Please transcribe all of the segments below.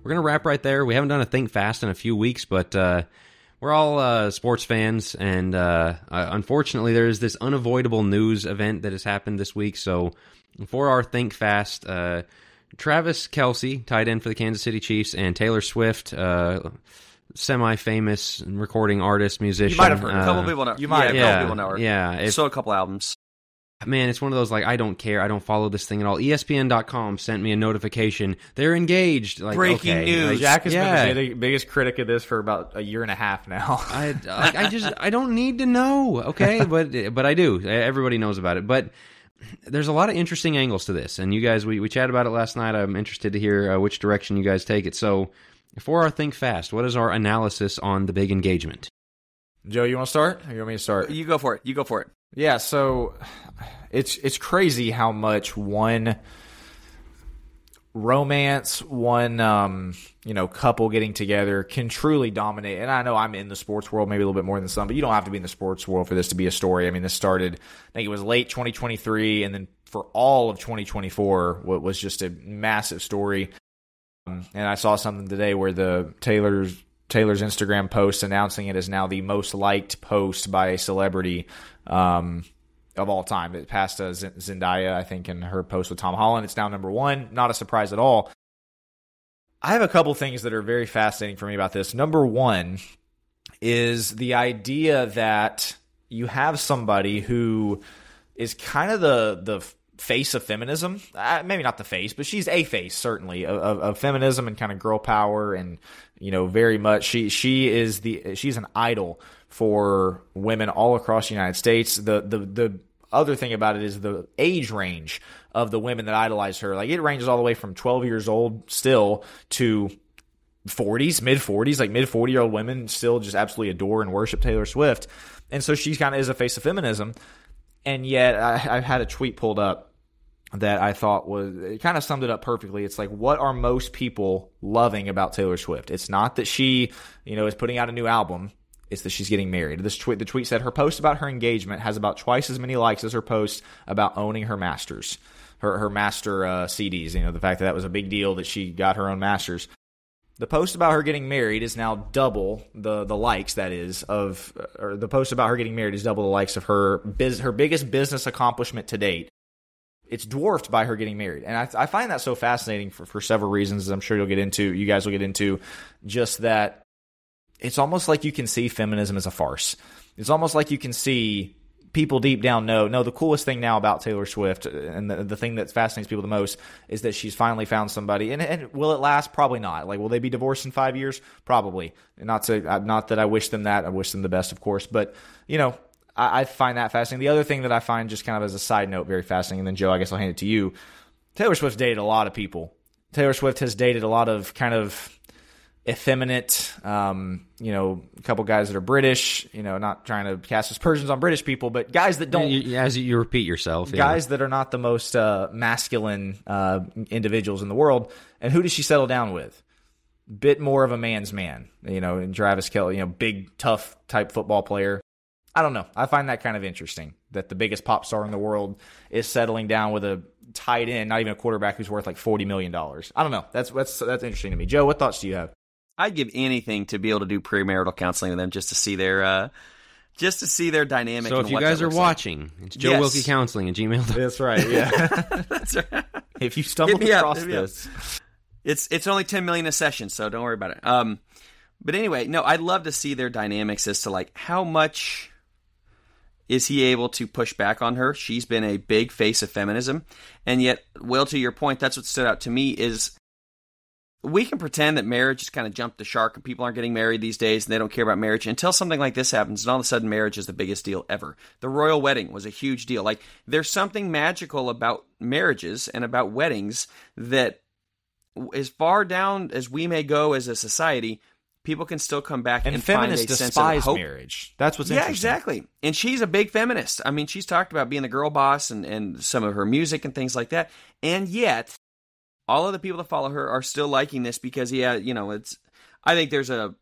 we're going to wrap right there. We haven't done a Think Fast in a few weeks, but we're all sports fans, and unfortunately there's this unavoidable news event that has happened this week. So for our Think Fast, Travis Kelce, tight end for the Kansas City Chiefs, and Taylor Swift, semi-famous recording artist, musician. You might have heard. A couple people know. You might have. A couple people know her. Yeah. Still a couple albums. Man, it's one of those, like, I don't care. I don't follow this thing at all. ESPN.com sent me a notification. They're engaged. Like, breaking news. Jack has been the biggest critic of this for about a year and a half now. I don't need to know, okay? But I do. Everybody knows about it. But there's a lot of interesting angles to this. And you guys, we chatted about it last night. I'm interested to hear which direction you guys take it. So for our Think Fast, what is our analysis on the big engagement? Joe, you want to start? Or you want me to start? You go for it. Yeah, so it's crazy how much one romance, one couple getting together can truly dominate. And I know I'm in the sports world maybe a little bit more than some, but you don't have to be in the sports world for this to be a story. I mean, this started, I think it was late 2023, and then for all of 2024, what was just a massive story. And I saw something today where the Taylor's Instagram post announcing it is now the most liked post by a celebrity of all time. It passed Zendaya, I think, in her post with Tom Holland. It's now number one. Not a surprise at all. I have a couple things that are very fascinating for me about this. Number one is the idea that you have somebody who is kind of the face of feminism. Maybe not the face, but she's a face, certainly, of feminism and kind of girl power, and very much she's an idol for women all across the United States. The other thing about it is the age range of the women that idolize her. Like, it ranges all the way from 12 years old still to 40s, mid-40s, like mid-40-year-old women still just absolutely adore and worship Taylor Swift. And so she kind of is a face of feminism. And yet I've had a tweet pulled up that I thought it kind of summed it up perfectly. It's like, what are most people loving about Taylor Swift? It's not that she, is putting out a new album. It's that she's getting married. The tweet said her post about her engagement has about twice as many likes as her post about owning her masters, her master CDs. The fact that was a big deal that she got her own masters. The post about her getting married is now double the likes, that is, or the post about her getting married is double the likes of her biggest business accomplishment to date. It's dwarfed by her getting married. And I find that so fascinating for several reasons, as I'm sure you guys will get into, just that it's almost like you can see feminism as a farce. It's almost like you can see people deep down know the coolest thing now about Taylor Swift, and the thing that fascinates people the most, is that she's finally found somebody. And will it last? Probably not. Like, will they be divorced in 5 years? Probably. Not that I wish them that. I wish them the best, of course. But, I find that fascinating. The other thing that I find, just kind of as a side note, very fascinating, and then Joe, I guess I'll hand it to you. Taylor Swift's dated a lot of people. Taylor Swift has dated a lot of kind of effeminate, a couple guys that are British, not trying to cast aspersions on British people, but guys that don't... As you repeat yourself. Guys that are not the most masculine individuals in the world. And who does she settle down with? Bit more of a man's man, and Travis Kelce, big, tough type football player. I don't know. I find that kind of interesting, that the biggest pop star in the world is settling down with a tight end, not even a quarterback, who's worth like $40 million. I don't know. That's interesting to me. Joe, what thoughts do you have? I'd give anything to be able to do premarital counseling with them, just to see their dynamic. So if you guys are watching, it's Joe Wilkie Counseling at Gmail. That's right. Yeah. That's right. If you stumbled across this, it's only $10 million a session, so don't worry about it. But anyway, no, I'd love to see their dynamics as to like how much is he able to push back on her. She's been a big face of feminism, and yet, Will, to your point, that's what stood out to me is, we can pretend that marriage just kind of jumped the shark and people aren't getting married these days and they don't care about marriage until something like this happens, and all of a sudden marriage is the biggest deal ever. The royal wedding was a huge deal. Like, there's something magical about marriages and about weddings that, as far down as we may go as a society, people can still come back and find a sense of hope. Marriage. That's what's interesting. Yeah, exactly. And she's a big feminist. I mean, she's talked about being the girl boss and some of her music and things like that. And yet, all of the people that follow her are still liking this because, I think there's a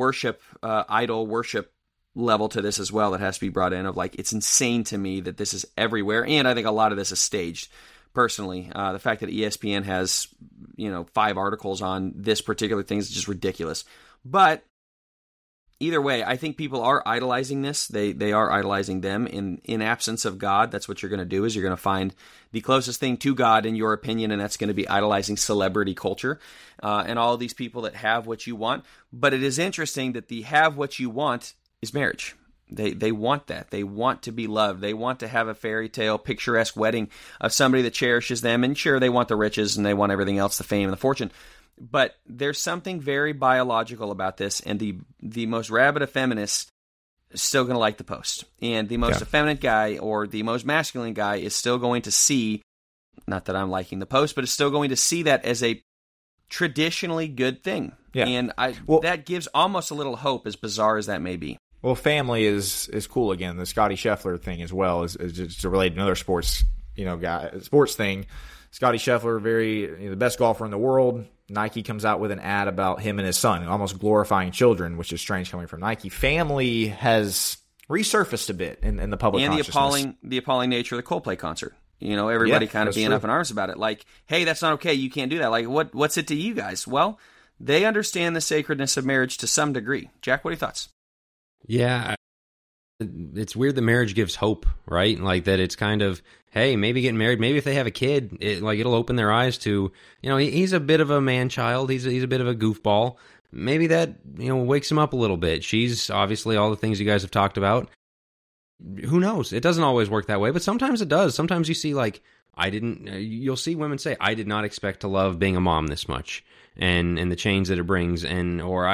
idol worship level to this as well that has to be brought in, of like, it's insane to me that this is everywhere. And I think a lot of this is staged. personally. The fact that ESPN has 5 articles on this particular thing is just ridiculous. But either way, I think people are idolizing this. They are idolizing them in absence of God. That's what you're going to do, is you're going to find the closest thing to God in your opinion, and that's going to be idolizing celebrity culture and all of these people that have what you want. But it is interesting that the have what you want is marriage. They want that. They want to be loved. They want to have a fairy tale, picturesque wedding of somebody that cherishes them. And sure, they want the riches and they want everything else, the fame and the fortune. But there's something very biological about this, and the most rabid of feminists is still going to like the post. And the most effeminate guy or the most masculine guy is still going to see, not that I'm liking the post, but is still going to see that as a traditionally good thing. Yeah. And that gives almost a little hope, as bizarre as that may be. Well, family is cool again. The Scotty Scheffler thing as well is just related to another sports thing. Scotty Scheffler, the best golfer in the world. Nike comes out with an ad about him and his son, almost glorifying children, which is strange coming from Nike. Family has resurfaced a bit in the public consciousness. And the appalling nature of the Coldplay concert. Everybody kind of being up in arms about it. Like, hey, that's not okay. You can't do that. Like, what's it to you guys? Well, they understand the sacredness of marriage to some degree. Jack, what are your thoughts? Yeah, it's weird that marriage gives hope, right? Like that it's kind of, hey, maybe getting married, maybe if they have a kid, it'll open their eyes to, he's a bit of a man-child, he's a bit of a goofball. Maybe that, wakes him up a little bit. She's obviously all the things you guys have talked about. Who knows? It doesn't always work that way, but sometimes it does. Sometimes you see, like, you'll see women say, I did not expect to love being a mom this much, and the change that it brings, or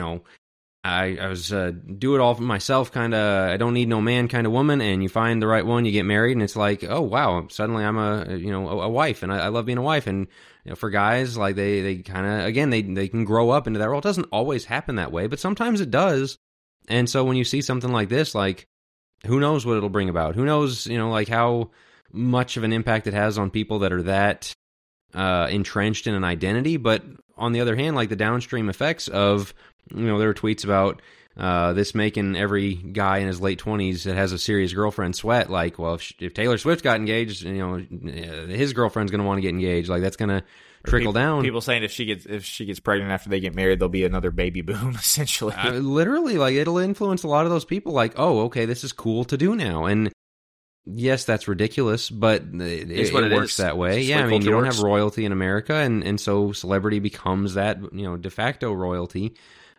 I was do it all for myself, kind of, I don't need no man kind of woman, and you find the right one, you get married, and it's like, oh wow, suddenly I'm a wife, and I love being a wife. And for guys, like they kind of, again, they can grow up into that role. It doesn't always happen that way, but sometimes it does. And so when you see something like this, like, who knows what it'll bring about? Who knows, like how much of an impact it has on people that are that entrenched in an identity. But on the other hand, like the downstream effects of, there were tweets about this making every guy in his late 20s that has a serious girlfriend sweat. Like, well, if Taylor Swift got engaged, his girlfriend's going to want to get engaged. Like, that's going to trickle down. People saying if she gets pregnant after they get married, there'll be another baby boom. Essentially, literally, like it'll influence a lot of those people. Like, oh, okay, this is cool to do now. And yes, that's ridiculous, but it works that way. Yeah, I mean, you don't have royalty in America, and so celebrity becomes that de facto royalty.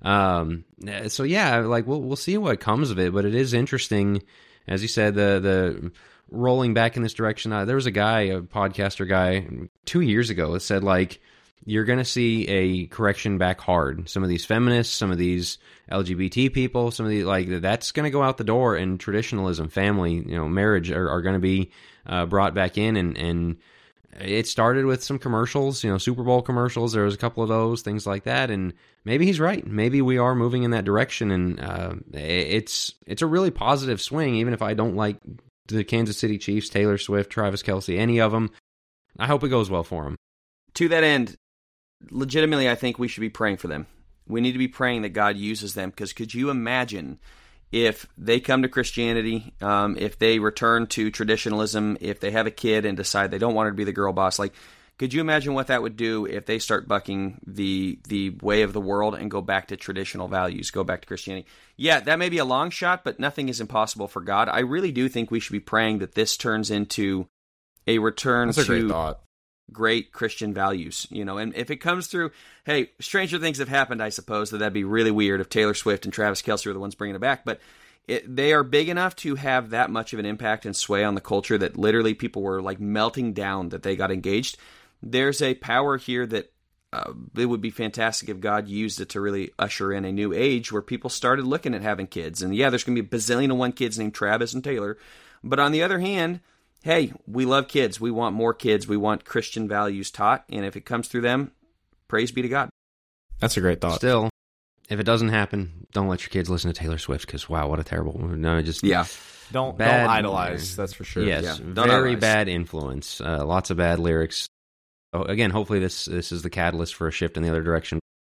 So yeah, like we'll see what comes of it, but it is interesting, as you said, the rolling back in this direction. There was a podcaster guy 2 years ago that said, like, you're going to see a correction back hard. Some of these feminists, some of these LGBT people, some of these, like, that's going to go out the door, and traditionalism, family, marriage are going to be brought back in, and it started with some commercials, Super Bowl commercials. There was a couple of those, things like that. And maybe he's right. Maybe we are moving in that direction. And it's a really positive swing, even if I don't like the Kansas City Chiefs, Taylor Swift, Travis Kelce, any of them. I hope it goes well for them. To that end, legitimately, I think we should be praying for them. We need to be praying that God uses them, because could you imagine if they come to Christianity, if they return to traditionalism, if they have a kid and decide they don't want her to be the girl boss, like, could you imagine what that would do if they start bucking the way of the world and go back to traditional values, go back to Christianity? Yeah, that may be a long shot, but nothing is impossible for God. I really do think we should be praying that this turns into a return to great Christian values, and if it comes through, hey, stranger things have happened, I suppose, that'd be really weird if Taylor Swift and Travis Kelce are the ones bringing it back, but they are big enough to have that much of an impact and sway on the culture that literally people were like melting down that they got engaged. There's a power here that it would be fantastic if God used it to really usher in a new age where people started looking at having kids. And yeah, there's going to be a bazillion and one kids named Travis and Taylor, but on the other hand, hey, we love kids. We want more kids. We want Christian values taught. And if it comes through them, praise be to God. That's a great thought. Still, if it doesn't happen, don't let your kids listen to Taylor Swift, because wow, what a terrible... No, just... Yeah. Don't idolize, that's for sure. Yes, very bad influence. Lots of bad lyrics. Again, hopefully this is the catalyst for a shift in the other direction.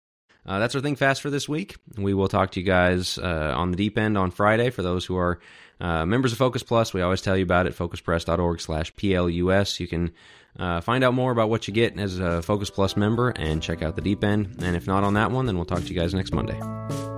that's our Think Fast for this week. We will talk to you guys on the deep end on Friday. For those who are members of Focus Plus, we always tell you about it, focuspress.org/PLUS. You can find out more about what you get as a Focus Plus member and check out the deep end. And if not on that one, then we'll talk to you guys next Monday.